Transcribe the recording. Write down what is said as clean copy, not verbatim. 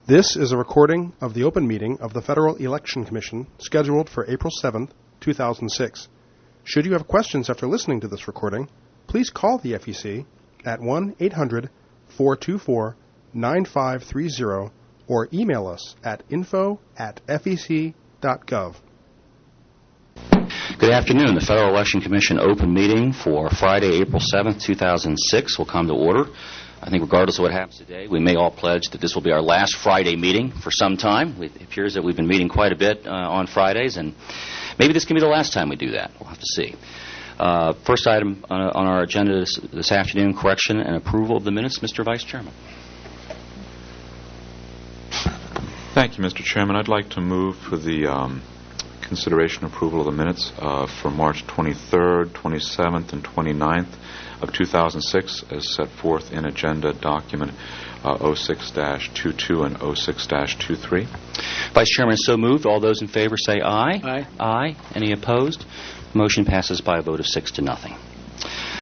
This is a recording of the open meeting of the Federal Election Commission scheduled for April 7th, 2006. Should you have questions after listening to this recording, please call the FEC at 1-800-424-9530 or email us at info@fec.gov. Good afternoon. The Federal Election Commission open meeting for Friday, April 7th, 2006 will come to order. I think regardless of what happens today, we may all pledge that this will be our last Friday meeting for some time. It appears that we've been meeting quite a bit on Fridays, and maybe this can be the last time we do that. We'll have to see. First item on our agenda this afternoon, correction and approval of the minutes. Mr. Vice Chairman. Thank you, Mr. Chairman. I'd like to move for the consideration and approval of the minutes for March 23rd, 27th, and 29th of 2006 as set forth in agenda document 06-22 and 06-23. Vice Chairman, so moved. All those in favor say aye. Aye. Aye. Any opposed? Motion passes by a vote of 6-0.